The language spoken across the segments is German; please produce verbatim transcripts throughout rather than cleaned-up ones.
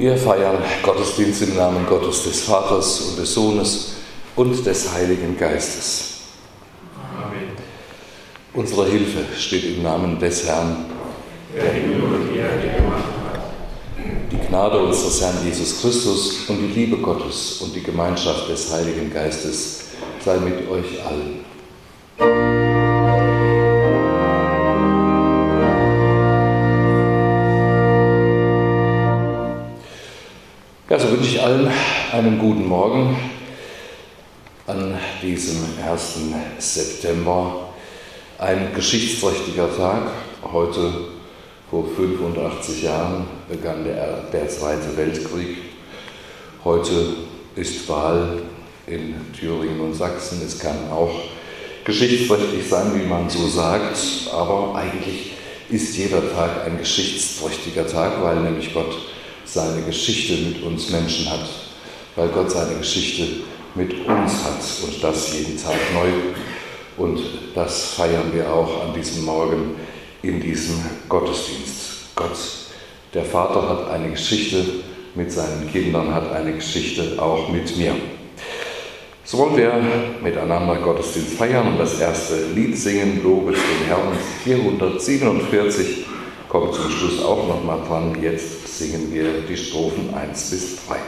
Wir feiern Gottesdienst im Namen Gottes, des Vaters und des Sohnes und des Heiligen Geistes. Amen. Unsere Hilfe steht im Namen des Herrn, der Himmel und die Erde gemacht hat. Die Gnade unseres Herrn Jesus Christus und die Liebe Gottes und die Gemeinschaft des Heiligen Geistes sei mit euch allen. Ja, so wünsche ich allen einen guten Morgen an diesem ersten September. Ein geschichtsträchtiger Tag. Heute vor fünfundachtzig Jahren begann der, der Zweite Weltkrieg. Heute ist Wahl in Thüringen und Sachsen. Es kann auch geschichtsträchtig sein, wie man so sagt, aber eigentlich ist jeder Tag ein geschichtsträchtiger Tag, weil nämlich Gott seine Geschichte mit uns Menschen hat, weil Gott seine Geschichte mit uns hat und das jeden Tag neu. Und das feiern wir auch an diesem Morgen in diesem Gottesdienst. Gott, der Vater, hat eine Geschichte mit seinen Kindern, hat eine Geschichte auch mit mir. So wollen wir miteinander Gottesdienst feiern und das erste Lied singen, Lobet den Herrn, vierhundertsiebenundvierzig. Kommt zum Schluss auch noch mal dran. Jetzt singen wir die Strophen eins bis drei.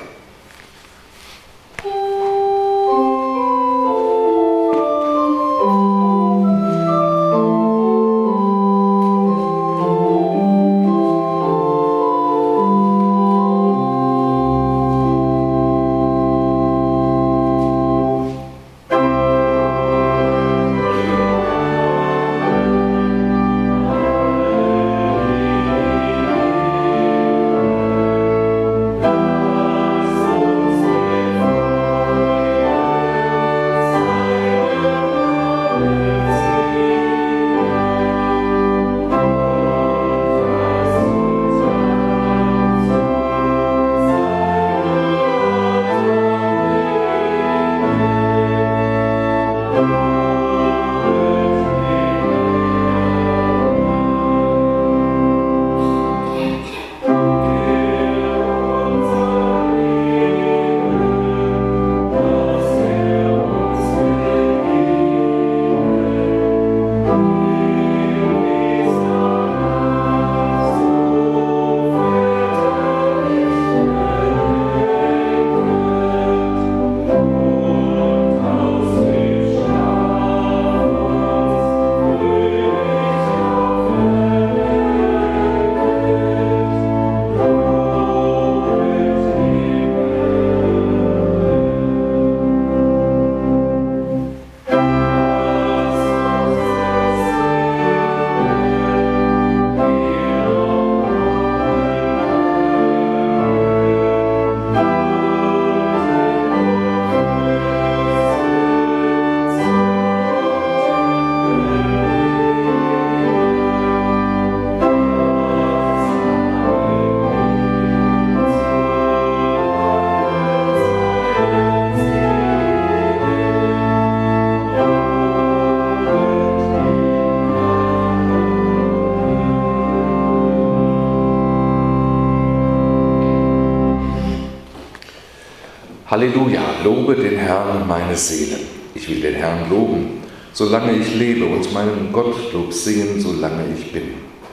Halleluja, lobe den Herrn, meine Seele. Ich will den Herrn loben, solange ich lebe, und meinen Gottlob singen, solange ich bin.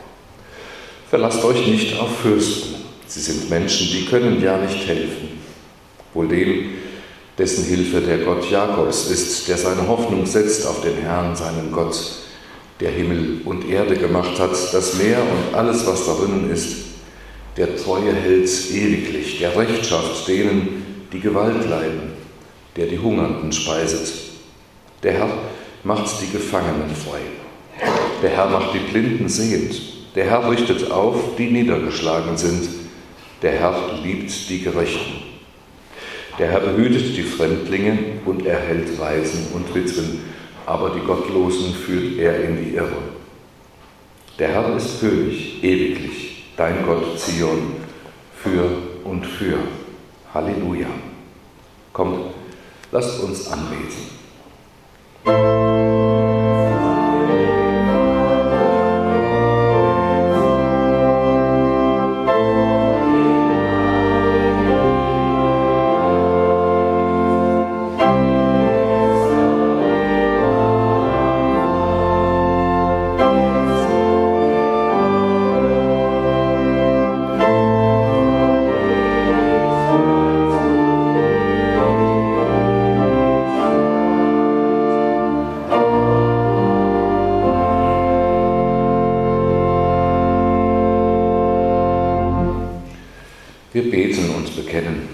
Verlasst euch nicht auf Fürsten. Sie sind Menschen, die können ja nicht helfen. Wohl dem, dessen Hilfe der Gott Jakobs ist, der seine Hoffnung setzt auf den Herrn, seinen Gott, der Himmel und Erde gemacht hat, das Meer und alles, was darinnen ist, der Treue hält ewiglich, der Recht schafft denen, die Gewalt leiden, der die Hungernden speiset. Der Herr macht die Gefangenen frei. Der Herr macht die Blinden sehend. Der Herr richtet auf, die niedergeschlagen sind. Der Herr liebt die Gerechten. Der Herr behütet die Fremdlinge und erhält Waisen und Witwen, aber die Gottlosen führt er in die Irre. Der Herr ist König, ewiglich, dein Gott Zion, für und für. Halleluja. Kommt, lasst uns anbeten. Wir beten und bekennen.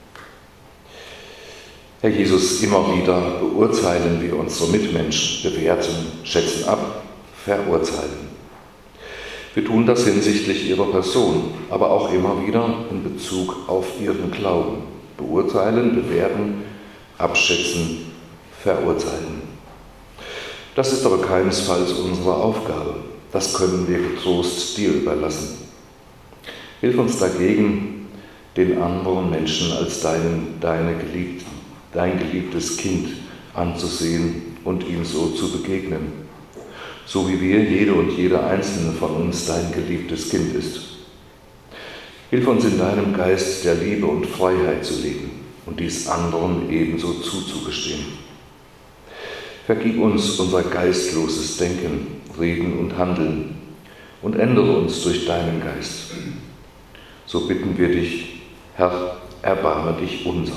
Herr Jesus, immer wieder beurteilen wir unsere Mitmenschen, bewerten, schätzen ab, verurteilen. Wir tun das hinsichtlich ihrer Person, aber auch immer wieder in Bezug auf ihren Glauben. Beurteilen, bewerten, abschätzen, verurteilen. Das ist aber keinesfalls unsere Aufgabe. Das können wir getrost dir überlassen. Hilf uns dagegen, den anderen Menschen als deinen, deine Geliebten, dein geliebtes Kind anzusehen und ihm so zu begegnen, so wie wir, jede und jeder einzelne von uns, dein geliebtes Kind ist. Hilf uns in deinem Geist der Liebe und Freiheit zu leben und dies anderen ebenso zuzugestehen. Vergib uns unser geistloses Denken, Reden und Handeln und ändere uns durch deinen Geist. So bitten wir dich, Herr, erbarme dich unser.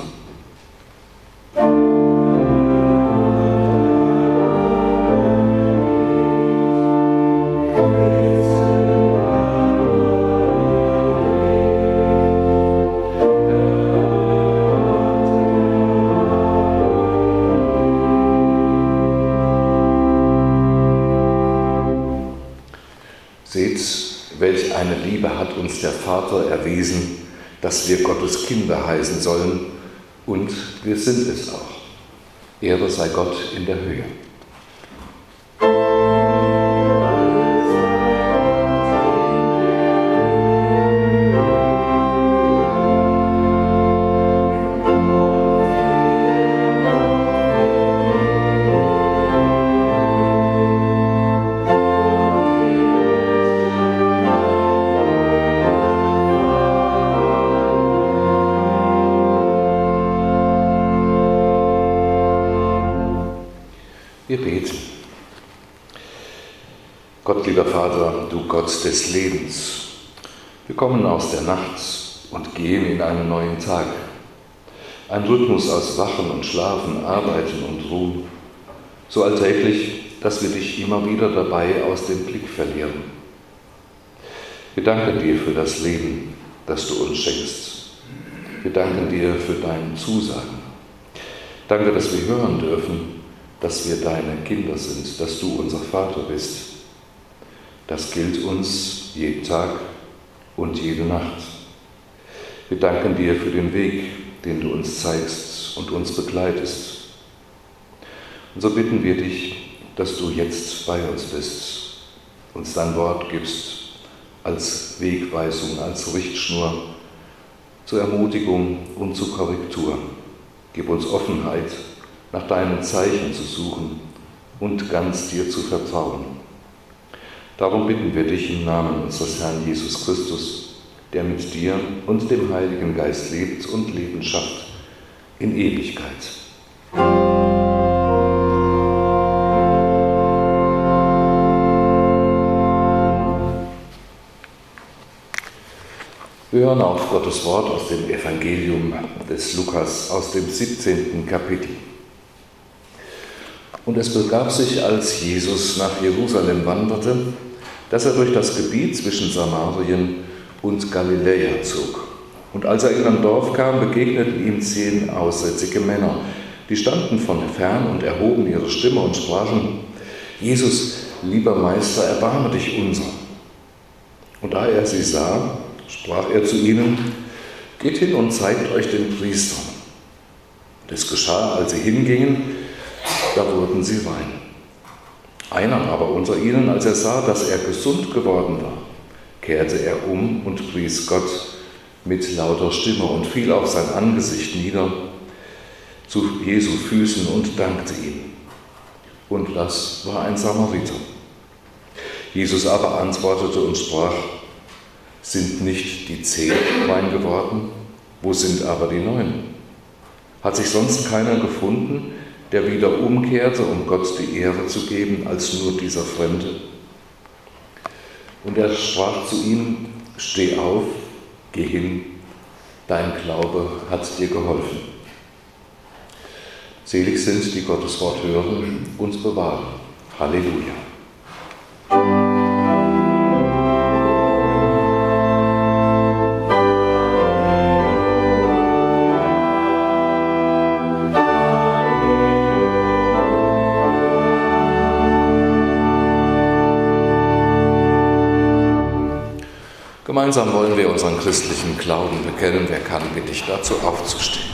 Seht, welch eine Liebe hat uns der Vater erwiesen, dass wir Gottes Kinder heißen sollen, und wir sind es auch. Ehre sei Gott in der Höhe. Wir beten. Gott, lieber Vater, du Gott des Lebens, wir kommen aus der Nacht und gehen in einen neuen Tag. Ein Rhythmus aus Wachen und Schlafen, Arbeiten und Ruhen, so alltäglich, dass wir dich immer wieder dabei aus dem Blick verlieren. Wir danken dir für das Leben, das du uns schenkst. Wir danken dir für deine Zusagen. Danke, dass wir hören dürfen, dass wir deine Kinder sind, dass du unser Vater bist. Das gilt uns jeden Tag und jede Nacht. Wir danken dir für den Weg, den du uns zeigst und uns begleitest. Und so bitten wir dich, dass du jetzt bei uns bist, uns dein Wort gibst als Wegweisung, als Richtschnur, zur Ermutigung und zur Korrektur. Gib uns Offenheit, nach deinen Zeichen zu suchen und ganz dir zu vertrauen. Darum bitten wir dich im Namen unseres Herrn Jesus Christus, der mit dir und dem Heiligen Geist lebt und Leben schafft in Ewigkeit. Wir hören auf Gottes Wort aus dem Evangelium des Lukas aus dem siebzehnten Kapitel. Und es begab sich, als Jesus nach Jerusalem wanderte, dass er durch das Gebiet zwischen Samarien und Galiläa zog. Und als er in ein Dorf kam, begegneten ihm zehn aussätzige Männer. Die standen von fern und erhoben ihre Stimme und sprachen: Jesus, lieber Meister, erbarme dich unser. Und da er sie sah, sprach er zu ihnen: Geht hin und zeigt euch den Priestern. Und es geschah, als sie hingingen, da wurden sie rein. Einer aber unter ihnen, als er sah, dass er gesund geworden war, kehrte er um und pries Gott mit lauter Stimme und fiel auf sein Angesicht nieder zu Jesu Füßen und dankte ihm. Und das war ein Samariter. Jesus aber antwortete und sprach: Sind nicht die zehn rein geworden? Wo sind aber die neun? Hat sich sonst keiner gefunden, der wieder umkehrte, um Gott die Ehre zu geben, als nur dieser Fremde? Und er sprach zu ihm: Steh auf, geh hin, dein Glaube hat dir geholfen. Selig sind, die Gottes Wort hören und bewahren. Halleluja. Gemeinsam wollen wir unseren christlichen Glauben bekennen. Wer kann, bitte ich dazu aufzustehen.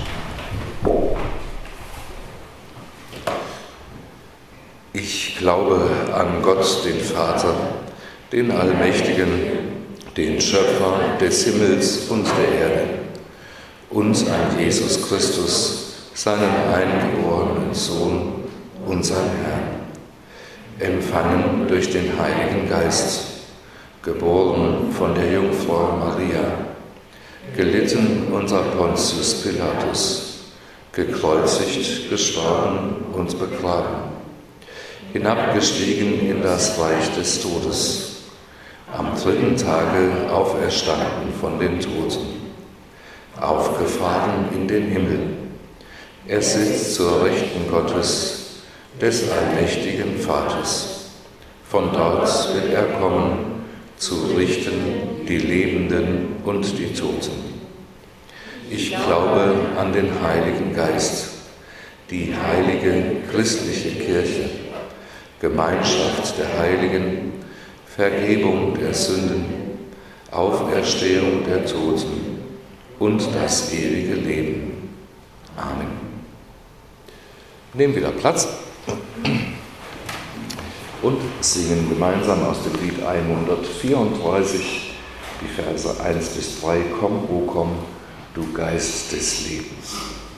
Ich glaube an Gott, den Vater, den Allmächtigen, den Schöpfer des Himmels und der Erde, und an Jesus Christus, seinen eingeborenen Sohn, unseren Herrn, empfangen durch den Heiligen Geist, geboren von der Jungfrau Maria, gelitten unter Pontius Pilatus, gekreuzigt, gestorben und begraben, hinabgestiegen in das Reich des Todes, am dritten Tage auferstanden von den Toten, aufgefahren in den Himmel. Er sitzt zur Rechten Gottes, des allmächtigen Vaters. Von dort wird er kommen, zu richten die Lebenden und die Toten. Ich glaube an den Heiligen Geist, die heilige christliche Kirche, Gemeinschaft der Heiligen, Vergebung der Sünden, Auferstehung der Toten und das ewige Leben. Amen. Nehmen wieder Platz und singen gemeinsam aus dem Lied hundertvierunddreißig die Verse eins bis drei. Komm, o komm, du Geist des Lebens.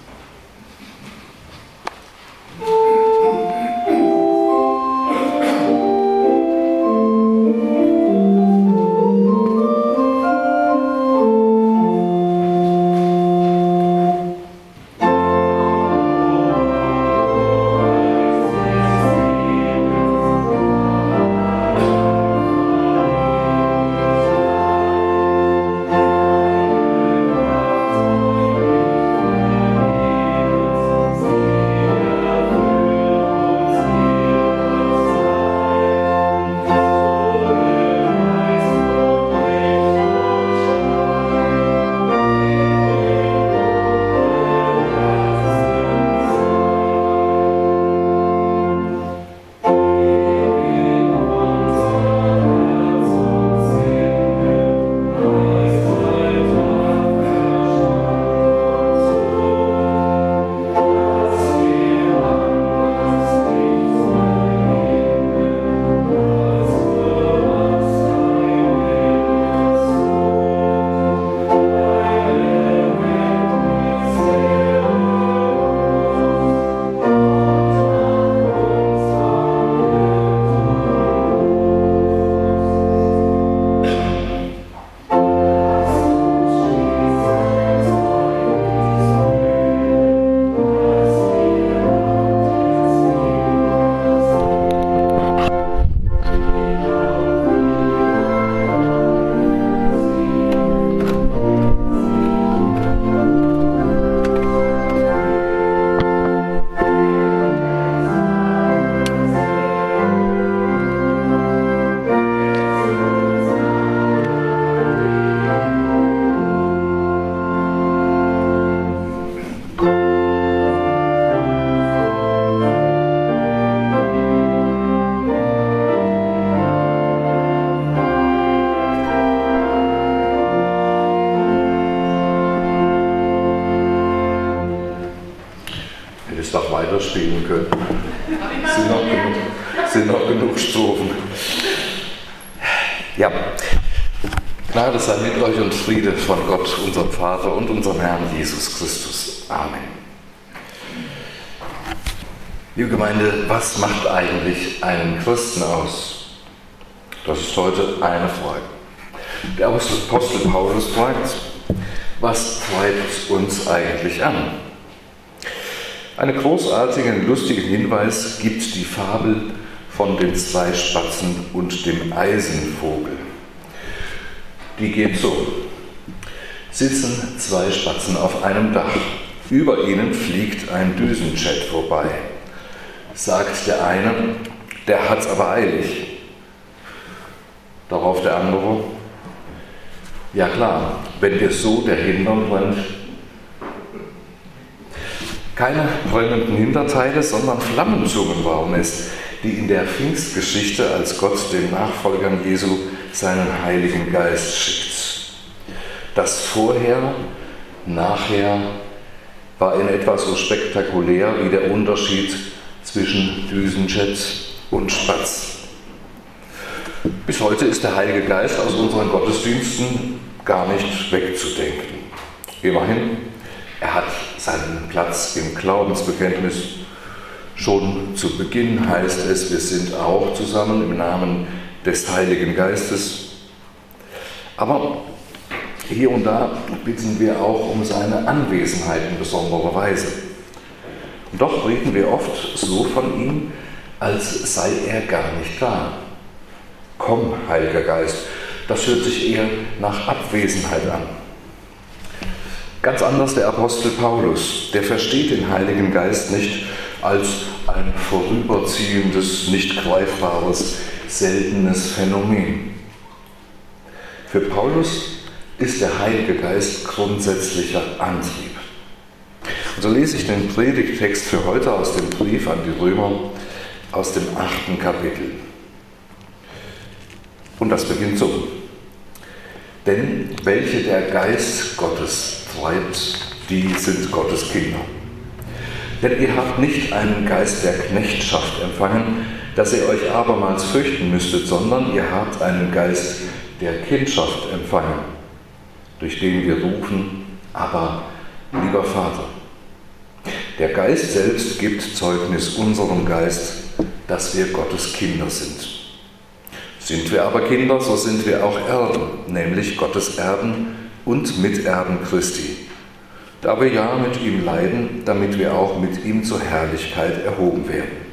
Spielen können. Sind noch genug, sind noch genug Strophen. Ja, Gnade sei mit euch und Friede von Gott, unserem Vater und unserem Herrn Jesus Christus. Amen. Liebe Gemeinde, was macht eigentlich einen Christen aus? Das ist heute eine Frage. Der Apostel Paulus fragt, was treibt uns eigentlich an? Einen großartigen, lustigen Hinweis gibt die Fabel von den zwei Spatzen und dem Eisenvogel. Die geht so. Sitzen zwei Spatzen auf einem Dach. Über ihnen fliegt ein Düsenjet vorbei. Sagt der eine, der hat's aber eilig. Darauf der andere, ja klar, wenn dir so der Hintern brennt. Keine brennenden Hinterteile, sondern Flammenzungen waren es, die in der Pfingstgeschichte, als Gott den Nachfolgern Jesu seinen Heiligen Geist schickt. Das Vorher, Nachher war in etwa so spektakulär wie der Unterschied zwischen Düsenjet und Spatz. Bis heute ist der Heilige Geist aus unseren Gottesdiensten gar nicht wegzudenken. Immerhin, er hat seinen Platz im Glaubensbekenntnis. Schon zu Beginn heißt es, wir sind auch zusammen im Namen des Heiligen Geistes. Aber hier und da bitten wir auch um seine Anwesenheit in besonderer Weise. Und doch reden wir oft so von ihm, als sei er gar nicht da. Komm, Heiliger Geist, das hört sich eher nach Abwesenheit an. Ganz anders der Apostel Paulus, der versteht den Heiligen Geist nicht als ein vorüberziehendes, nicht greifbares, seltenes Phänomen. Für Paulus ist der Heilige Geist grundsätzlicher Antrieb. Und so lese ich den Predigttext für heute aus dem Brief an die Römer aus dem achten Kapitel. Und das beginnt so. Denn welche der Geist Gottes treibt, die sind Gottes Kinder. Denn ihr habt nicht einen Geist der Knechtschaft empfangen, dass ihr euch abermals fürchten müsstet, sondern ihr habt einen Geist der Kindschaft empfangen, durch den wir rufen, aber lieber Vater. Der Geist selbst gibt Zeugnis unserem Geist, dass wir Gottes Kinder sind. Sind wir aber Kinder, so sind wir auch Erben, nämlich Gottes Erben und Miterben Christi, da wir ja mit ihm leiden, damit wir auch mit ihm zur Herrlichkeit erhoben werden.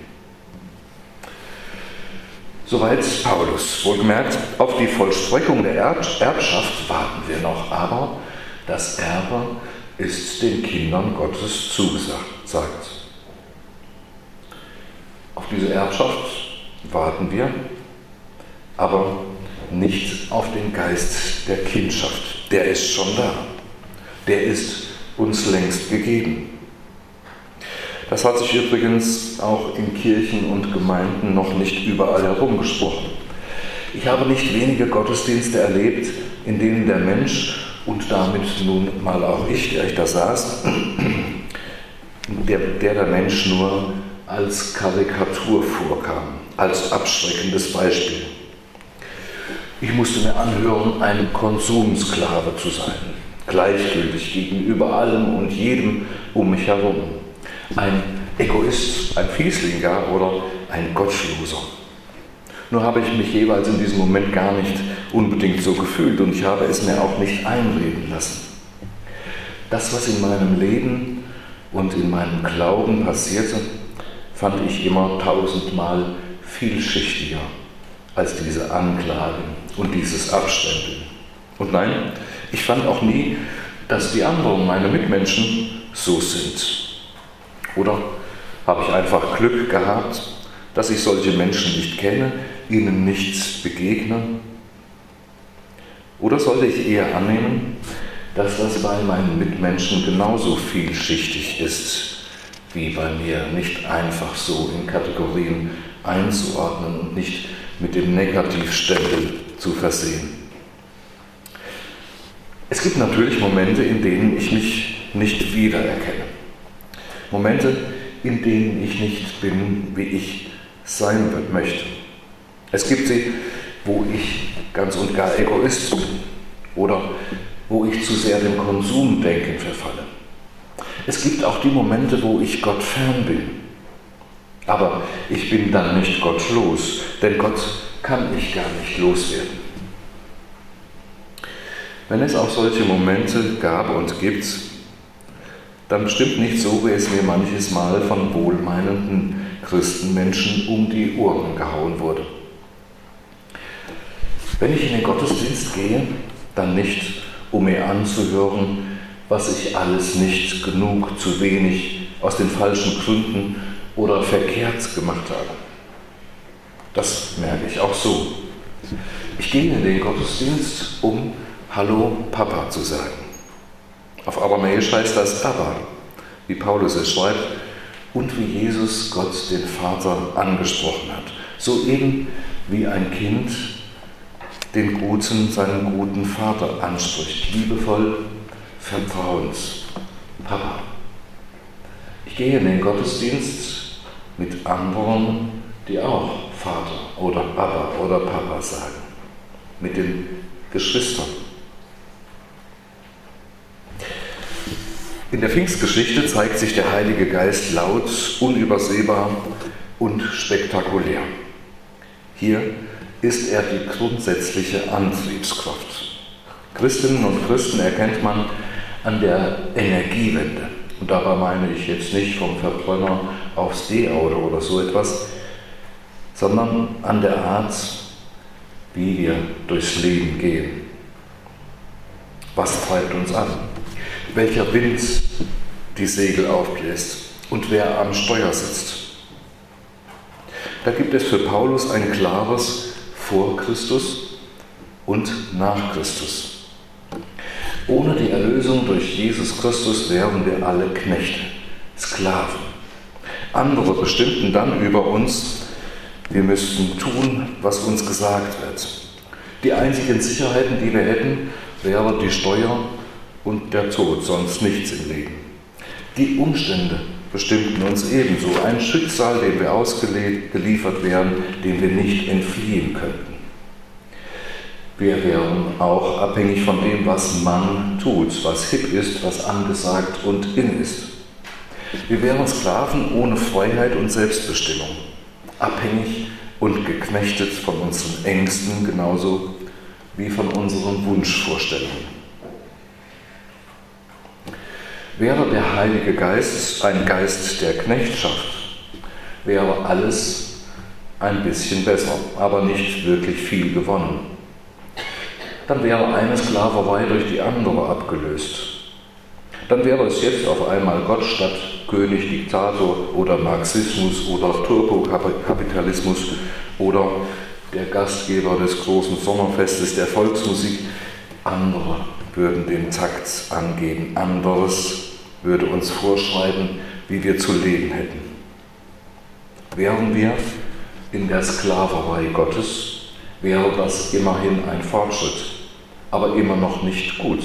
Soweit Paulus. Wohlgemerkt, auf die Vollstreckung der Erbschaft warten wir noch, aber das Erbe ist den Kindern Gottes zugesagt. Auf diese Erbschaft warten wir, aber nicht auf den Geist der Kindschaft. Der ist schon da. Der ist uns längst gegeben. Das hat sich übrigens auch in Kirchen und Gemeinden noch nicht überall herumgesprochen. Ich habe nicht wenige Gottesdienste erlebt, in denen der Mensch und damit nun mal auch ich, der ich da saß, der, der der Mensch nur als Karikatur vorkam, als abschreckendes Beispiel. Ich musste mir anhören, ein Konsumsklave zu sein, gleichgültig gegenüber allem und jedem um mich herum. Ein Egoist, ein Fiesling gar oder ein Gottloser. Nur habe ich mich jeweils in diesem Moment gar nicht unbedingt so gefühlt und ich habe es mir auch nicht einreden lassen. Das, was in meinem Leben und in meinem Glauben passierte, fand ich immer tausendmal vielschichtiger als diese Anklagen und dieses Abstempeln. Und nein, ich fand auch nie, dass die anderen, meine Mitmenschen, so sind. Oder habe ich einfach Glück gehabt, dass ich solche Menschen nicht kenne, ihnen nicht begegne? Oder sollte ich eher annehmen, dass das bei meinen Mitmenschen genauso vielschichtig ist, wie bei mir, nicht einfach so in Kategorien einzuordnen und nicht mit dem Negativstempel zu versehen? Es gibt natürlich Momente, in denen ich mich nicht wiedererkenne. Momente, in denen ich nicht bin, wie ich sein möchte. Es gibt sie, wo ich ganz und gar Egoist bin oder wo ich zu sehr dem Konsumdenken verfalle. Es gibt auch die Momente, wo ich Gott fern bin. Aber ich bin dann nicht gottlos, denn Gott kann ich gar nicht loswerden. Wenn es auch solche Momente gab und gibt, dann bestimmt nicht so, wie es mir manches Mal von wohlmeinenden Christenmenschen um die Ohren gehauen wurde. Wenn ich in den Gottesdienst gehe, dann nicht, um mir anzuhören, was ich alles nicht genug, zu wenig, aus den falschen Gründen oder verkehrt gemacht habe. Das merke ich auch so. Ich gehe in den Gottesdienst, um Hallo Papa zu sagen. Auf Aramäisch heißt das Abba, wie Paulus es schreibt, und wie Jesus Gott den Vater angesprochen hat. So eben wie ein Kind den guten, seinen guten Vater anspricht, liebevoll, vertrauens. Papa. Ich gehe in den Gottesdienst mit anderen, die auch Vater oder Papa oder Papa sagen, mit den Geschwistern. In der Pfingstgeschichte zeigt sich der Heilige Geist laut, unübersehbar und spektakulär. Hier ist er die grundsätzliche Antriebskraft. Christinnen und Christen erkennt man an der Energiewende. Und dabei meine ich jetzt nicht vom Verbrenner aufs E-Auto oder so etwas, sondern an der Art, wie wir durchs Leben gehen. Was treibt uns an? Welcher Wind die Segel aufbläst und wer am Steuer sitzt. Da gibt es für Paulus ein klares vor Christus und nach Christus. Ohne die Erlösung durch Jesus Christus wären wir alle Knechte, Sklaven. Andere bestimmten dann über uns, wir müssten tun, was uns gesagt wird. Die einzigen Sicherheiten, die wir hätten, wären die Steuer und der Tod, sonst nichts im Leben. Die Umstände bestimmten uns ebenso, ein Schicksal, dem wir ausgeliefert wären, dem wir nicht entfliehen könnten. Wir wären auch abhängig von dem, was man tut, was hip ist, was angesagt und in ist. Wir wären Sklaven ohne Freiheit und Selbstbestimmung, abhängig und geknechtet von unseren Ängsten genauso wie von unseren Wunschvorstellungen. Wäre der Heilige Geist ein Geist der Knechtschaft, wäre alles ein bisschen besser, aber nicht wirklich viel gewonnen. Dann wäre eine Sklaverei durch die andere abgelöst. Dann wäre es jetzt auf einmal Gott statt König, Diktator oder Marxismus oder Turbokapitalismus oder der Gastgeber des großen Sommerfestes der Volksmusik. Andere würden den Takt angeben, anderes würde uns vorschreiben, wie wir zu leben hätten. Wären wir in der Sklaverei Gottes, wäre das immerhin ein Fortschritt, aber immer noch nicht gut.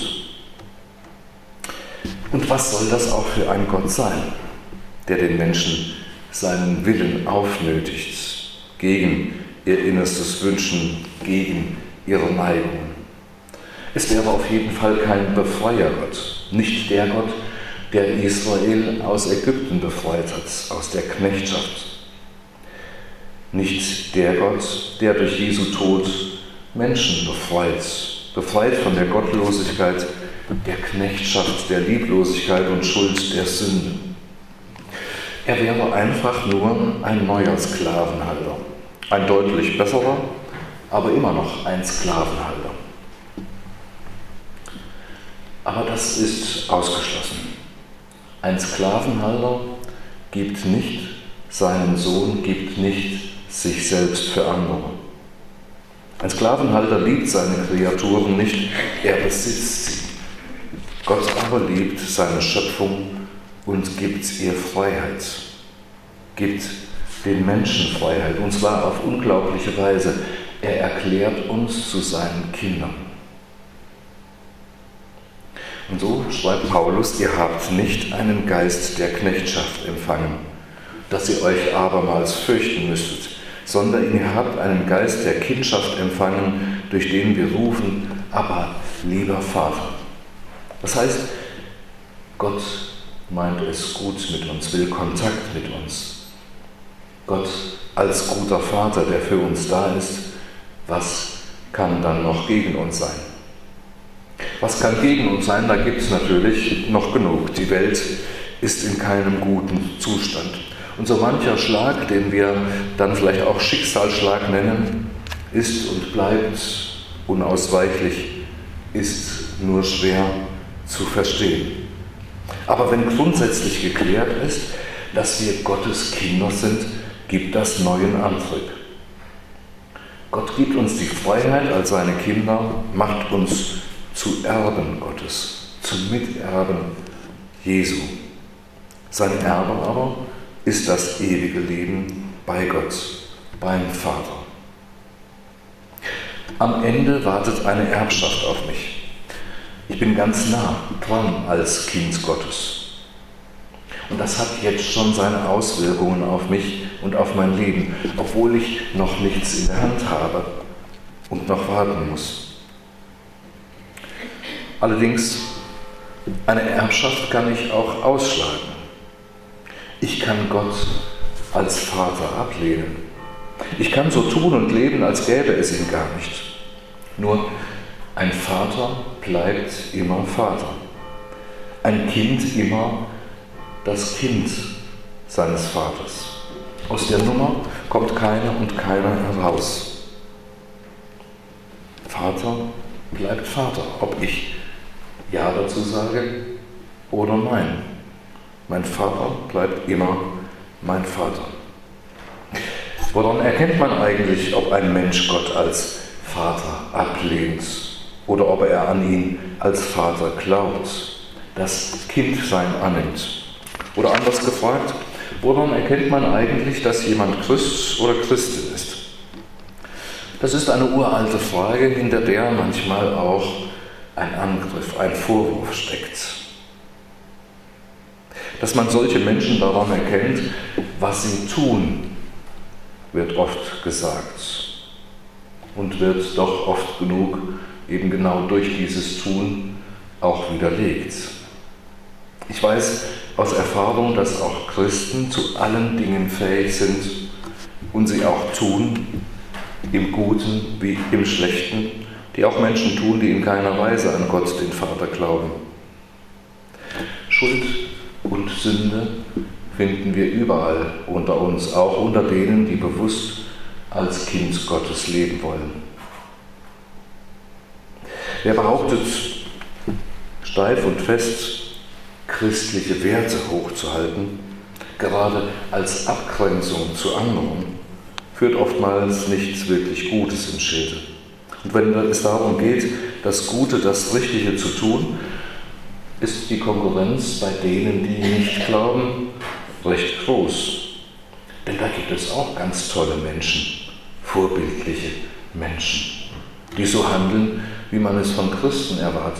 Und was soll das auch für ein Gott sein, der den Menschen seinen Willen aufnötigt, gegen ihr innerstes Wünschen, gegen ihre Neigungen? Es wäre auf jeden Fall kein Befreiergott, nicht der Gott, der Israel aus Ägypten befreit hat, aus der Knechtschaft. Nicht der Gott, der durch Jesu Tod Menschen befreit, befreit von der Gottlosigkeit, der Knechtschaft, der Lieblosigkeit und Schuld der Sünde. Er wäre einfach nur ein neuer Sklavenhalter, ein deutlich besserer, aber immer noch ein Sklavenhalter. Aber das ist ausgeschlossen. Ein Sklavenhalter gibt nicht seinen Sohn, gibt nicht sich selbst für andere. Ein Sklavenhalter liebt seine Kreaturen nicht, er besitzt sie. Gott aber liebt seine Schöpfung und gibt ihr Freiheit, gibt den Menschen Freiheit, und zwar auf unglaubliche Weise. Er erklärt uns zu seinen Kindern. Und so schreibt Paulus, ihr habt nicht einen Geist der Knechtschaft empfangen, dass ihr euch abermals fürchten müsstet, sondern ihr habt einen Geist der Kindschaft empfangen, durch den wir rufen, aber lieber Vater. Das heißt, Gott meint es gut mit uns, will Kontakt mit uns. Gott als guter Vater, der für uns da ist, was kann dann noch gegen uns sein? Was kann gegen uns sein? Da gibt es natürlich noch genug. Die Welt ist in keinem guten Zustand. Und so mancher Schlag, den wir dann vielleicht auch Schicksalsschlag nennen, ist und bleibt unausweichlich, ist nur schwer zu verstehen. Aber wenn grundsätzlich geklärt ist, dass wir Gottes Kinder sind, gibt das neuen Antrieb. Gott gibt uns die Freiheit als seine Kinder, macht uns zu Erben Gottes, zu Miterben Jesu. Sein Erbe aber ist das ewige Leben bei Gott, beim Vater. Am Ende wartet eine Erbschaft auf mich. Ich bin ganz nah dran als Kind Gottes. Und das hat jetzt schon seine Auswirkungen auf mich und auf mein Leben, obwohl ich noch nichts in der Hand habe und noch warten muss. Allerdings, eine Erbschaft kann ich auch ausschlagen. Ich kann Gott als Vater ablehnen. Ich kann so tun und leben, als gäbe es ihn gar nicht. Nur ein Vater bleibt immer Vater. Ein Kind immer das Kind seines Vaters. Aus der Nummer kommt keiner und keiner heraus. Vater bleibt Vater, ob ich Ja dazu sage oder Nein. Mein Vater bleibt immer mein Vater. Woran erkennt man eigentlich, ob ein Mensch Gott als Vater ablehnt oder ob er an ihn als Vater glaubt, das Kindsein annimmt? Oder anders gefragt, woran erkennt man eigentlich, dass jemand Christ oder Christin ist? Das ist eine uralte Frage, hinter der manchmal auch ein Angriff, ein Vorwurf steckt. Dass man solche Menschen daran erkennt, was sie tun, wird oft gesagt und wird doch oft genug eben genau durch dieses Tun auch widerlegt. Ich weiß aus Erfahrung, dass auch Christen zu allen Dingen fähig sind und sie auch tun, im Guten wie im Schlechten, die auch Menschen tun, die in keiner Weise an Gott, den Vater, glauben. Schuld und Sünde finden wir überall unter uns, auch unter denen, die bewusst als Kind Gottes leben wollen. Wer behauptet, steif und fest christliche Werte hochzuhalten, gerade als Abgrenzung zu anderen, führt oftmals nichts wirklich Gutes im Schilde. Und wenn es darum geht, das Gute, das Richtige zu tun, ist die Konkurrenz bei denen, die nicht glauben, recht groß. Denn da gibt es auch ganz tolle Menschen, vorbildliche Menschen, die so handeln, wie man es von Christen erwartet.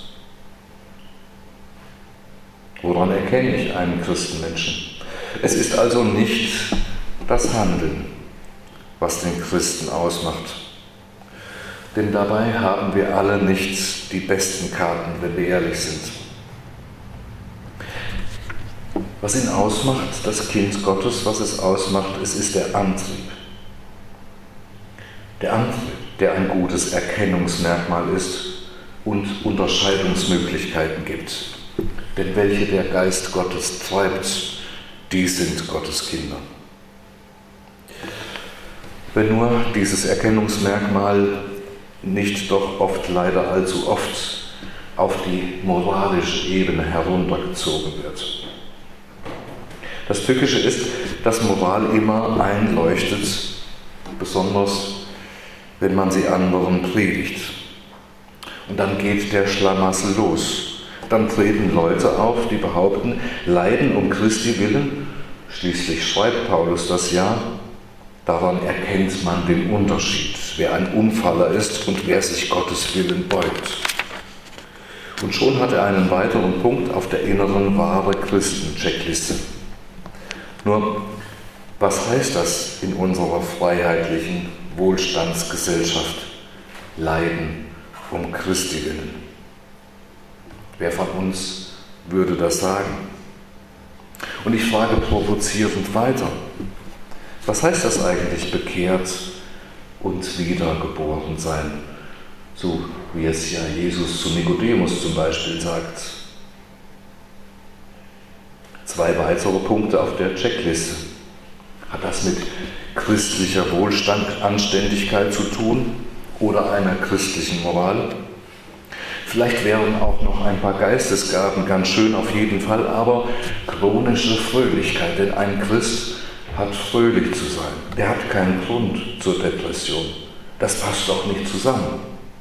Woran erkenne ich einen Christenmenschen? Es ist also nicht das Handeln, was den Christen ausmacht. Denn dabei haben wir alle nicht die besten Karten, wenn wir ehrlich sind. Was ihn ausmacht, das Kind Gottes, was es ausmacht, es ist der Antrieb. Der Antrieb, der ein gutes Erkennungsmerkmal ist und Unterscheidungsmöglichkeiten gibt. Denn welche der Geist Gottes treibt, die sind Gottes Kinder. Wenn nur dieses Erkennungsmerkmal nicht doch oft, leider allzu oft, auf die moralische Ebene heruntergezogen wird. Das Tückische ist, dass Moral immer einleuchtet, besonders wenn man sie anderen predigt. Und dann geht der Schlamassel los. Dann treten Leute auf, die behaupten, Leiden um Christi willen, schließlich schreibt Paulus das ja, daran erkennt man den Unterschied, wer ein Unfaller ist und wer sich Gottes Willen beugt. Und schon hat er einen weiteren Punkt auf der inneren wahre Christen-Checkliste. Nur, was heißt das in unserer freiheitlichen Wohlstandsgesellschaft? Leiden um Christi willen. Wer von uns würde das sagen? Und ich frage provozierend weiter. Was heißt das eigentlich, bekehrt und wiedergeboren sein? So wie es ja Jesus zu Nikodemus zum Beispiel sagt. Zwei weitere Punkte auf der Checkliste. Hat das mit christlicher Wohlstand, Anständigkeit zu tun oder einer christlichen Moral? Vielleicht wären auch noch ein paar Geistesgaben ganz schön auf jeden Fall, aber chronische Fröhlichkeit, denn ein Christ hat fröhlich zu sein. Der hat keinen Grund zur Depression. Das passt doch nicht zusammen.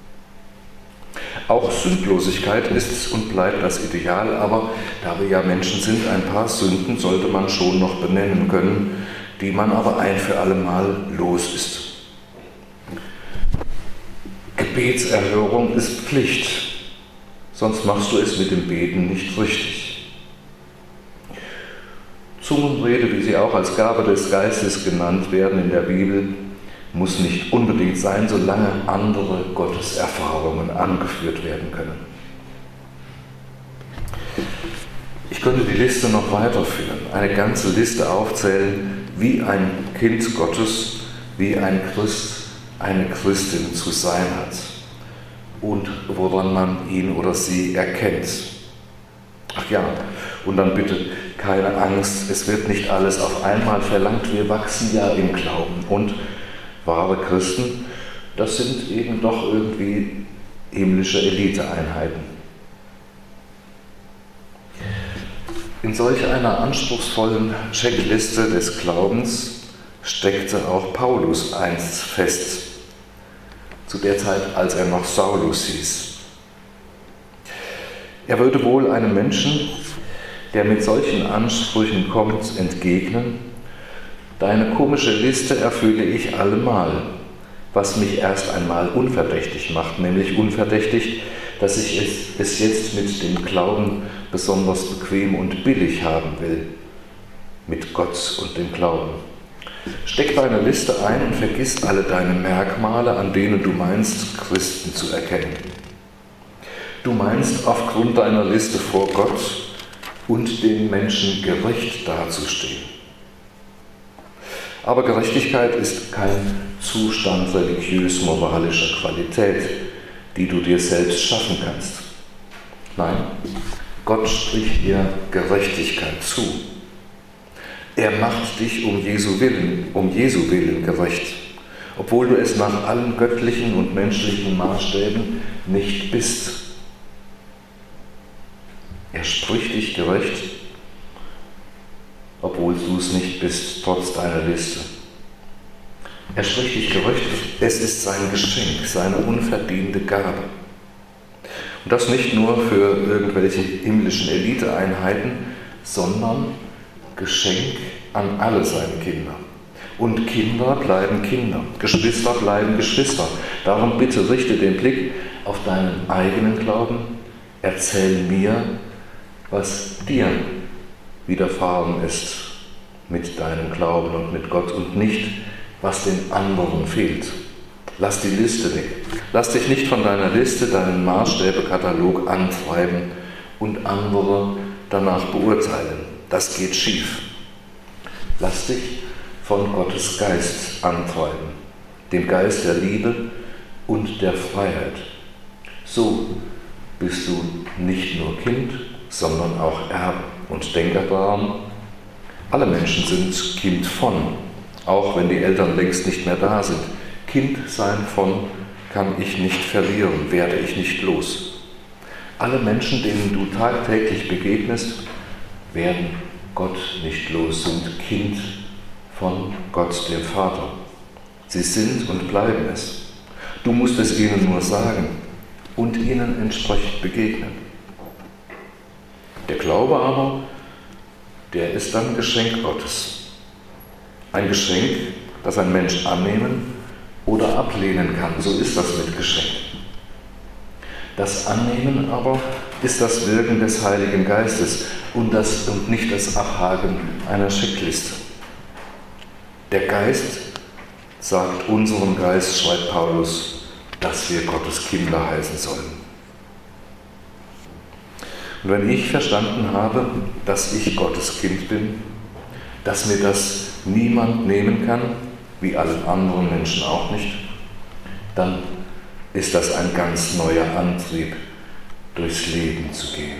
Auch Sündlosigkeit ist und bleibt das Ideal, aber da wir ja Menschen sind, ein paar Sünden sollte man schon noch benennen können, die man aber ein für alle Mal los ist. Gebetserhörung ist Pflicht, sonst machst du es mit dem Beten nicht richtig. Zungenrede, wie sie auch als Gabe des Geistes genannt werden in der Bibel, muss nicht unbedingt sein, solange andere Gotteserfahrungen angeführt werden können. Ich könnte die Liste noch weiterführen, eine ganze Liste aufzählen, wie ein Kind Gottes, wie ein Christ, eine Christin zu sein hat und woran man ihn oder sie erkennt. Ach ja, und dann bitte keine Angst, es wird nicht alles auf einmal verlangt, wir wachsen ja im Glauben und wahre Christen, das sind eben doch irgendwie himmlische Eliteeinheiten. In solch einer anspruchsvollen Checkliste des Glaubens steckte auch Paulus einst fest, zu der Zeit, als er noch Saulus hieß. Er würde wohl einem Menschen, der mit solchen Ansprüchen kommt, entgegnen: Deine komische Liste erfülle ich allemal, was mich erst einmal unverdächtig macht, nämlich unverdächtig, dass ich es, es jetzt mit dem Glauben besonders bequem und billig haben will, mit Gott und dem Glauben. Steck deine Liste ein und vergiss alle deine Merkmale, an denen du meinst, Christen zu erkennen. Du meinst, aufgrund deiner Liste vor Gott und den Menschen gerecht dazustehen. Aber Gerechtigkeit ist kein Zustand religiös-moralischer Qualität, die du dir selbst schaffen kannst. Nein, Gott spricht dir Gerechtigkeit zu. Er macht dich um Jesu Willen, um Jesu Willen gerecht, obwohl du es nach allen göttlichen und menschlichen Maßstäben nicht bist. Er spricht dich gerecht, obwohl du es nicht bist, trotz deiner Liste. Er spricht dich gerecht, es ist sein Geschenk, seine unverdiente Gabe. Und das nicht nur für irgendwelche himmlischen Eliteeinheiten, sondern Geschenk an alle seine Kinder. Und Kinder bleiben Kinder, Geschwister bleiben Geschwister. Darum bitte richte den Blick auf deinen eigenen Glauben, erzähl mir, was dir widerfahren ist mit deinem Glauben und mit Gott und nicht, was den anderen fehlt. Lass die Liste weg. Lass dich nicht von deiner Liste, deinen Maßstäbekatalog antreiben und andere danach beurteilen. Das geht schief. Lass dich von Gottes Geist antreiben, dem Geist der Liebe und der Freiheit. So bist du nicht nur Kind, sondern auch Erbe. Und denke daran, alle Menschen sind Kind von, auch wenn die Eltern längst nicht mehr da sind. Kind sein von kann ich nicht verlieren, werde ich nicht los. Alle Menschen, denen du tagtäglich begegnest, werden Gott nicht los, sind Kind von Gott, dem Vater. Sie sind und bleiben es. Du musst es ihnen nur sagen und ihnen entsprechend begegnen. Der Glaube aber, der ist ein Geschenk Gottes. Ein Geschenk, das ein Mensch annehmen oder ablehnen kann. So ist das mit Geschenk. Das Annehmen aber ist das Wirken des Heiligen Geistes und, das, und nicht das Abhaken einer Checkliste. Der Geist sagt unserem Geist, schreibt Paulus, dass wir Gottes Kinder heißen sollen. Und wenn ich verstanden habe, dass ich Gottes Kind bin, dass mir das niemand nehmen kann, wie alle anderen Menschen auch nicht, dann ist das ein ganz neuer Antrieb, durchs Leben zu gehen.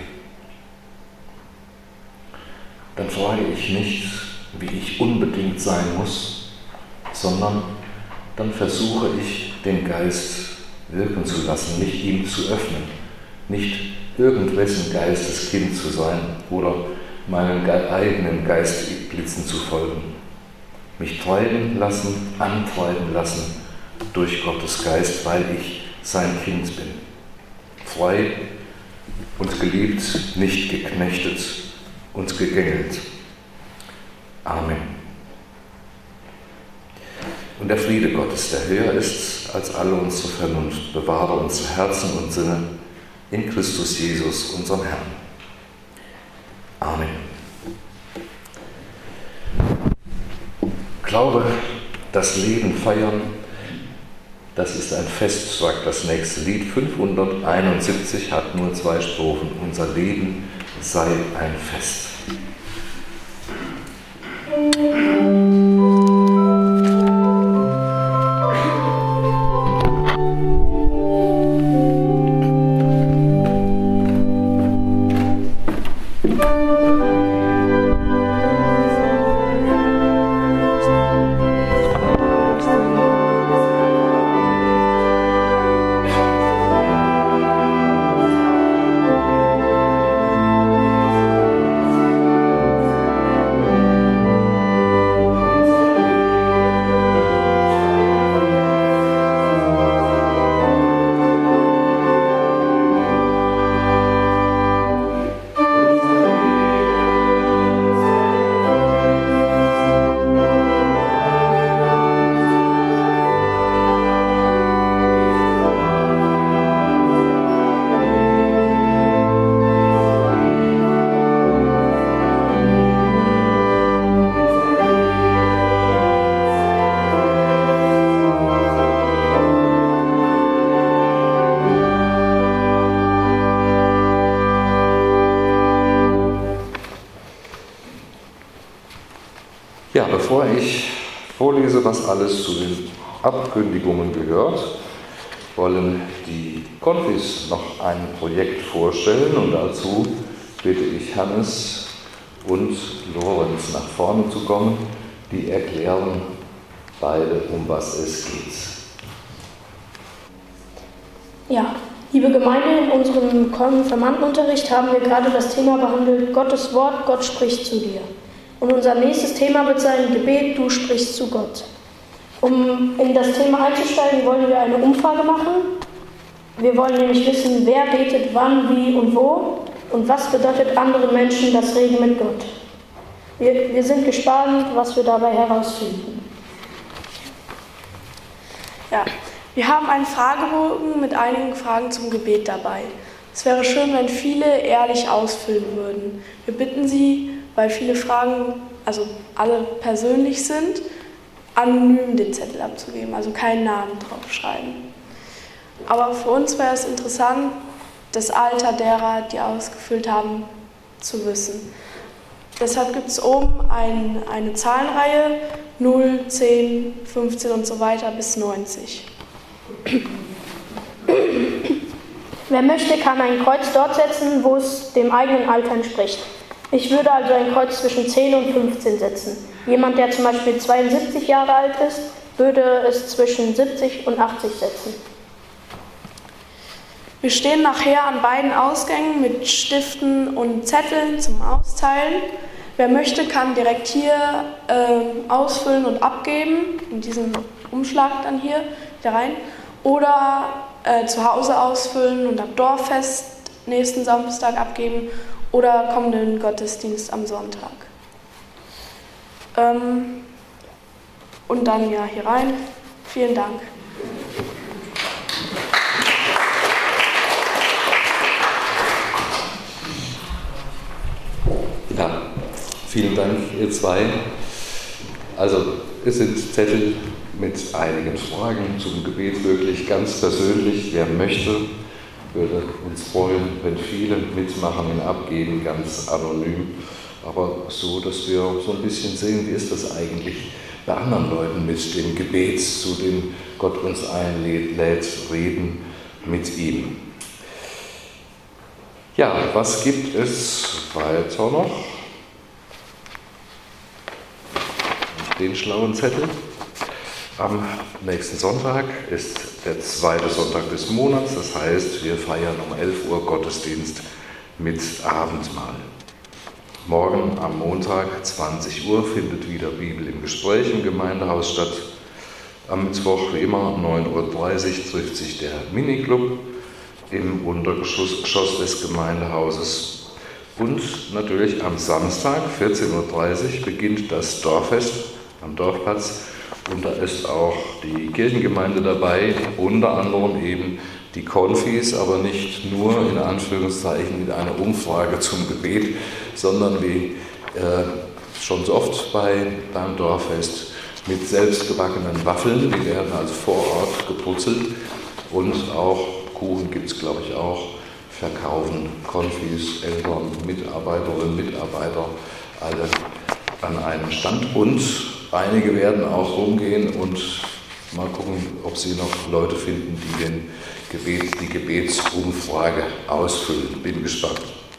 Dann frage ich nicht, wie ich unbedingt sein muss, sondern dann versuche ich, den Geist wirken zu lassen, mich ihm zu öffnen, nicht irgendwessen Geistes Kind zu sein oder meinen eigenen Geistblitzen zu folgen. Mich treiben lassen, antreiben lassen durch Gottes Geist, weil ich sein Kind bin. Frei und geliebt, nicht geknechtet und gegängelt. Amen. Und der Friede Gottes, der höher ist als alle unsere Vernunft, bewahre unsere Herzen und Sinne in Christus Jesus, unserem Herrn. Amen. Glaube, das Leben feiern, das ist ein Fest, sagt das nächste Lied. fünfhunderteinundsiebzig hat nur zwei Strophen. Unser Leben sei ein Fest. Ja, bevor ich vorlese, was alles zu den Abkündigungen gehört, wollen die Konfis noch ein Projekt vorstellen und dazu bitte ich Hannes und Lorenz nach vorne zu kommen. Die erklären beide, um was es geht. Ja, liebe Gemeinde, in unserem Konfirmandenunterricht haben wir gerade das Thema behandelt, Gottes Wort, Gott spricht zu dir. Und unser nächstes Thema wird sein, Gebet, du sprichst zu Gott. Um in das Thema einzusteigen, wollen wir eine Umfrage machen. Wir wollen nämlich wissen, wer betet wann, wie und wo und was bedeutet anderen Menschen das Reden mit Gott. Wir, wir sind gespannt, was wir dabei herausfinden. Ja, wir haben einen Fragebogen mit einigen Fragen zum Gebet dabei. Es wäre schön, wenn viele ehrlich ausfüllen würden. Wir bitten Sie, weil viele Fragen, also alle persönlich sind, anonym den Zettel abzugeben, also keinen Namen draufschreiben. Aber für uns wäre es interessant, das Alter derer, die ausgefüllt haben, zu wissen. Deshalb gibt es oben ein, eine Zahlenreihe, null, zehn, fünfzehn und so weiter bis neunzig. Wer möchte, kann ein Kreuz dort setzen, wo es dem eigenen Alter entspricht. Ich würde also ein Kreuz zwischen zehn und fünfzehn setzen. Jemand, der zum Beispiel zweiundsiebzig Jahre alt ist, würde es zwischen siebzig und achtzig setzen. Wir stehen nachher an beiden Ausgängen mit Stiften und Zetteln zum Austeilen. Wer möchte, kann direkt hier äh, ausfüllen und abgeben, in diesem Umschlag dann hier wieder rein. Oder äh, zu Hause ausfüllen und am Dorffest nächsten Samstag abgeben oder kommenden Gottesdienst am Sonntag. Ähm, und dann ja hier rein. Vielen Dank. Ja, vielen Dank, ihr zwei. Also, es sind Zettel mit einigen Fragen zum Gebet, wirklich ganz persönlich. Wer möchte, würde uns freuen, wenn viele mitmachen und abgeben, ganz anonym. Aber so, dass wir so ein bisschen sehen, wie ist das eigentlich bei anderen Leuten mit dem Gebet, zu dem Gott uns einlädt, reden mit ihm. Ja, was gibt es weiter noch? Den schlauen Zettel. Am nächsten Sonntag ist der zweite Sonntag des Monats, das heißt, wir feiern um elf Uhr Gottesdienst mit Abendmahl. Morgen am Montag, zwanzig Uhr, findet wieder Bibel im Gespräch im Gemeindehaus statt. Am Mittwoch, wie immer, neun Uhr dreißig, trifft sich der Miniclub im Untergeschoss des Gemeindehauses. Und natürlich am Samstag, vierzehn Uhr dreißig, beginnt das Dorffest am Dorfplatz. Und da ist auch die Kirchengemeinde dabei, unter anderem eben die Konfis, aber nicht nur in Anführungszeichen mit einer Umfrage zum Gebet, sondern wie äh, schon so oft bei, beim Dorffest mit selbstgebackenen Waffeln, die werden also vor Ort geputzelt, und auch Kuchen gibt es, glaube ich, auch, verkaufen Konfis, Eltern, Mitarbeiterinnen, Mitarbeiter, alle an einem Stand, und einige werden auch rumgehen und mal gucken, ob sie noch Leute finden, die den Gebet, die Gebetsumfrage ausfüllen. Bin gespannt.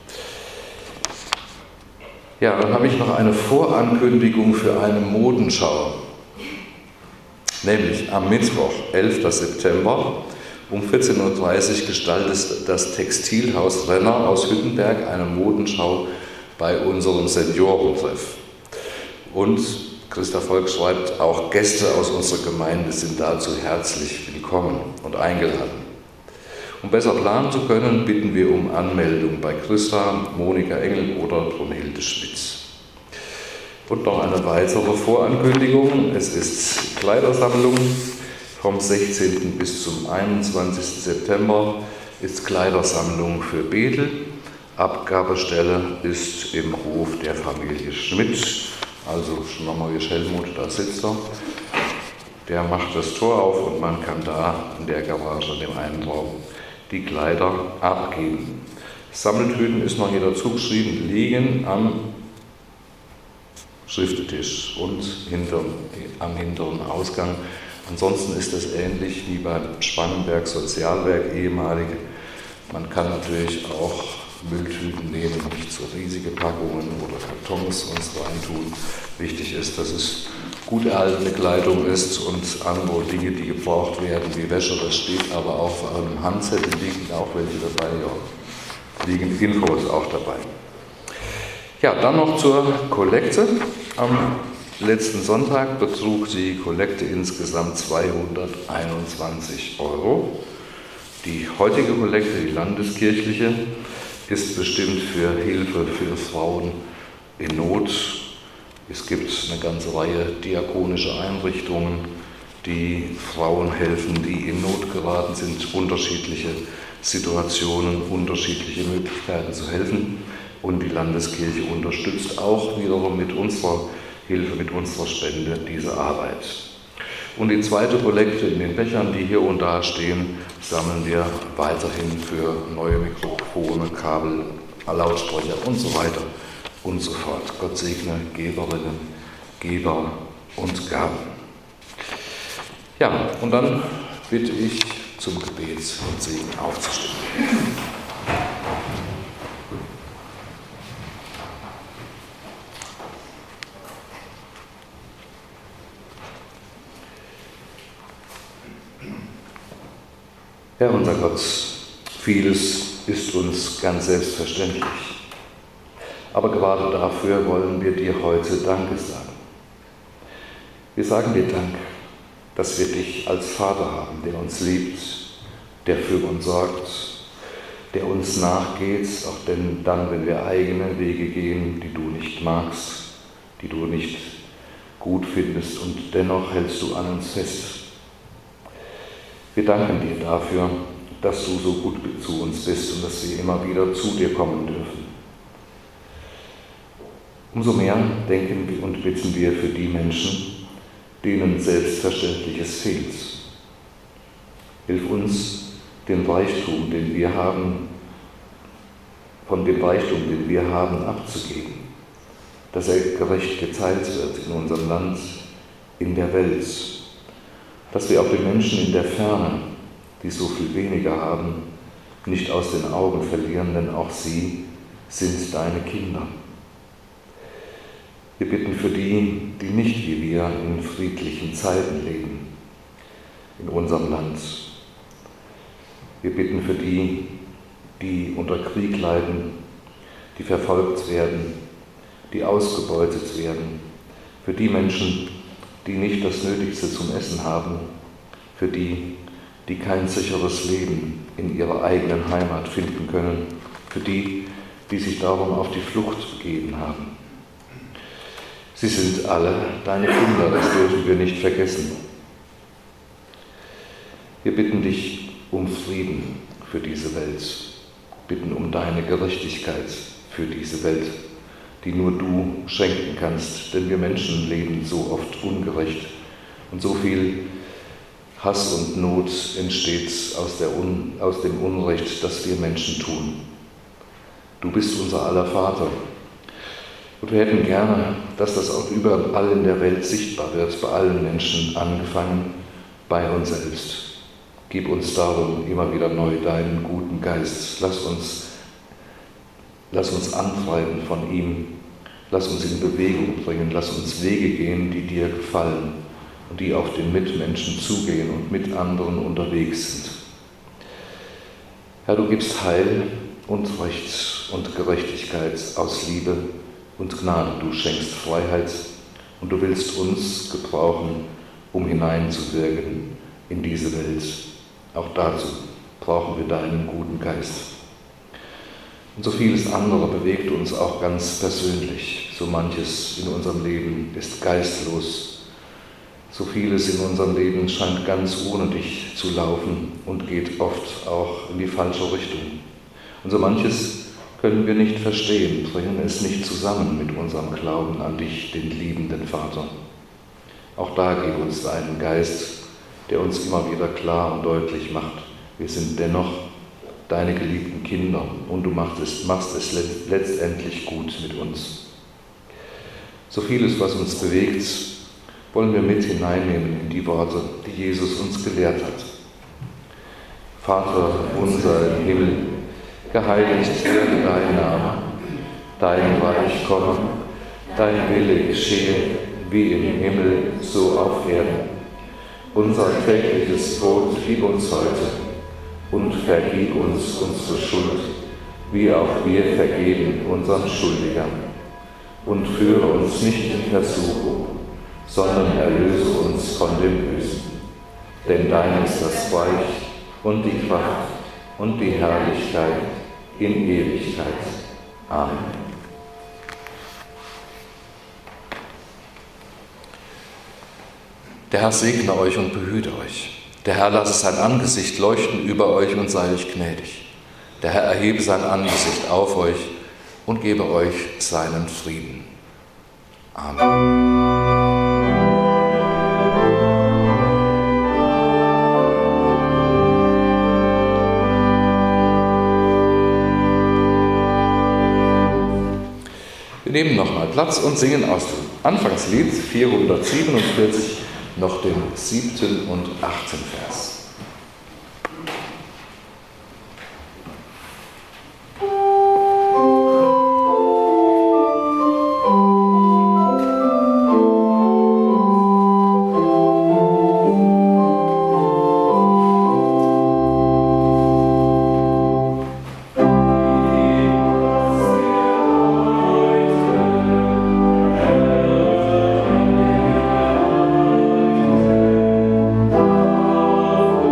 Ja, dann habe ich noch eine Vorankündigung für eine Modenschau. Nämlich am Mittwoch, elften September, um vierzehn Uhr dreißig gestaltet das Textilhaus Renner aus Hüttenberg eine Modenschau bei unserem Seniorentreff. Und Christa Volk schreibt, auch Gäste aus unserer Gemeinde sind dazu herzlich willkommen und eingeladen. Um besser planen zu können, bitten wir um Anmeldung bei Christa, Monika Engel oder Brunhilde Schmitz. Und noch eine weitere Vorankündigung. Es ist Kleidersammlung. Vom sechzehnten bis zum einundzwanzigsten September ist Kleidersammlung für Bethel. Abgabestelle ist im Hof der Familie Schmidt. Also schon nochmal wie Helmut, da sitzt er. Der macht das Tor auf und man kann da in der Garage, in dem einen Raum, die Kleider abgeben. Sammeltüten ist noch hier dazu geschrieben, liegen am Schriftetisch und hinterm, am hinteren Ausgang. Ansonsten ist es ähnlich wie beim Spannenberg Sozialwerk ehemalige. Man kann natürlich auch Mülltüten nehmen, nicht so riesige Packungen oder Kartons uns reintun. Wichtig ist, dass es gut erhaltene Kleidung ist und andere Dinge, die gebraucht werden, wie Wäsche, das steht aber auch vor einem Handzettel, liegen auch welche dabei, ja, liegen Infos auch dabei. Ja, dann noch zur Kollekte. Am letzten Sonntag betrug die Kollekte insgesamt zweihunderteinundzwanzig Euro. Die heutige Kollekte, die landeskirchliche, ist bestimmt für Hilfe für Frauen in Not. Es gibt eine ganze Reihe diakonischer Einrichtungen, die Frauen helfen, die in Not geraten sind, unterschiedliche Situationen, unterschiedliche Möglichkeiten zu helfen. Und die Landeskirche unterstützt auch wiederum mit unserer Hilfe, mit unserer Spende diese Arbeit. Und die zweite Kollekte in den Bechern, die hier und da stehen, sammeln wir weiterhin für neue Mikrofone, Kabel, Lautsprecher und so weiter und so fort. Gott segne Geberinnen, Geber und Gaben. Ja, und dann bitte ich zum Gebet und Segen aufzustehen. Herr unser Gott, vieles ist uns ganz selbstverständlich, aber gerade dafür wollen wir dir heute Danke sagen. Wir sagen dir Dank, dass wir dich als Vater haben, der uns liebt, der für uns sorgt, der uns nachgeht, auch denn dann, wenn wir eigene Wege gehen, die du nicht magst, die du nicht gut findest, und dennoch hältst du an uns fest. Wir danken dir dafür, dass du so gut zu uns bist und dass wir immer wieder zu dir kommen dürfen. Umso mehr denken wir und bitten wir für die Menschen, denen Selbstverständliches fehlt. Hilf uns, den Reichtum, den wir haben, von dem Reichtum, den wir haben, abzugeben, dass er gerecht geteilt wird in unserem Land, in der Welt, dass wir auch die Menschen in der Ferne, die so viel weniger haben, nicht aus den Augen verlieren, denn auch sie sind deine Kinder. Wir bitten für die, die nicht wie wir in friedlichen Zeiten leben, in unserem Land. Wir bitten für die, die unter Krieg leiden, die verfolgt werden, die ausgebeutet werden, für die Menschen, die nicht das Nötigste zum Essen haben, für die, die kein sicheres Leben in ihrer eigenen Heimat finden können, für die, die sich darum auf die Flucht begeben haben. Sie sind alle deine Kinder, das dürfen wir nicht vergessen. Wir bitten dich um Frieden für diese Welt, bitten um deine Gerechtigkeit für diese Welt, die nur du schenken kannst, denn wir Menschen leben so oft ungerecht und so viel Hass und Not entsteht aus, der Un, aus dem Unrecht, das wir Menschen tun. Du bist unser aller Vater und wir hätten gerne, dass das auch überall in der Welt sichtbar wird, bei allen Menschen, angefangen bei uns selbst. Gib uns darum immer wieder neu deinen guten Geist. Lass uns, lass uns antreiben von ihm. Lass uns in Bewegung bringen. Lass uns Wege gehen, die dir gefallen und die auf den Mitmenschen zugehen und mit anderen unterwegs sind. Herr, du gibst Heil und Recht und Gerechtigkeit aus Liebe und Gnade. Du schenkst Freiheit und du willst uns gebrauchen, um hineinzuwirken in diese Welt. Auch dazu brauchen wir deinen guten Geist. Und so vieles andere bewegt uns auch ganz persönlich. So manches in unserem Leben ist geistlos. So vieles in unserem Leben scheint ganz ohne dich zu laufen und geht oft auch in die falsche Richtung. Und so manches können wir nicht verstehen, bringen es nicht zusammen mit unserem Glauben an dich, den liebenden Vater. Auch da gib uns deinen Geist, der uns immer wieder klar und deutlich macht, wir sind dennoch deine geliebten Kinder und du machst es, machst es letztendlich gut mit uns. So vieles, was uns bewegt, wollen wir mit hineinnehmen in die Worte, die Jesus uns gelehrt hat. Vater unser im Himmel, geheiligt werde dein Name, dein Reich komme, dein Wille geschehe, wie im Himmel, so auf Erden. Unser tägliches Brot gib uns heute und vergib uns unsere Schuld, wie auch wir vergeben unseren Schuldigern. Und führe uns nicht in Versuchung, sondern erlöse uns von dem Bösen. Denn dein ist das Reich und die Kraft und die Herrlichkeit in Ewigkeit. Amen. Der Herr segne euch und behüte euch. Der Herr lasse sein Angesicht leuchten über euch und sei euch gnädig. Der Herr erhebe sein Angesicht auf euch und gebe euch seinen Frieden. Amen. Wir nehmen nochmal Platz und singen aus dem Anfangslied vierhundertsiebenundvierzig noch den siebten und achten Vers. Oh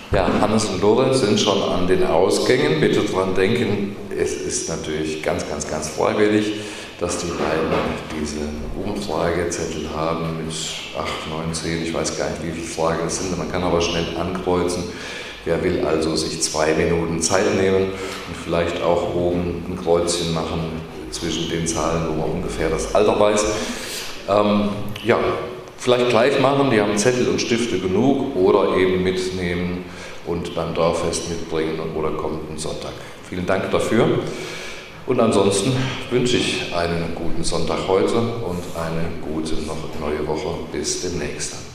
Ja, Hannes und Lore sind schon an den Ausgängen. Bitte dran denken, es ist natürlich ganz, ganz, ganz freiwillig, dass die beiden diese Umfragezettel haben mit acht, neun, zehn, ich weiß gar nicht, wie viele Fragen es sind. Man kann aber schnell ankreuzen. Wer will also sich zwei Minuten Zeit nehmen und vielleicht auch oben ein Kreuzchen machen zwischen den Zahlen, wo man ungefähr das Alter weiß. Ähm, ja, vielleicht gleich machen, die haben Zettel und Stifte genug, oder eben mitnehmen und beim Dorffest mitbringen oder kommenden Sonntag. Vielen Dank dafür. Und ansonsten wünsche ich einen guten Sonntag heute und eine gute noch neue Woche. Bis demnächst.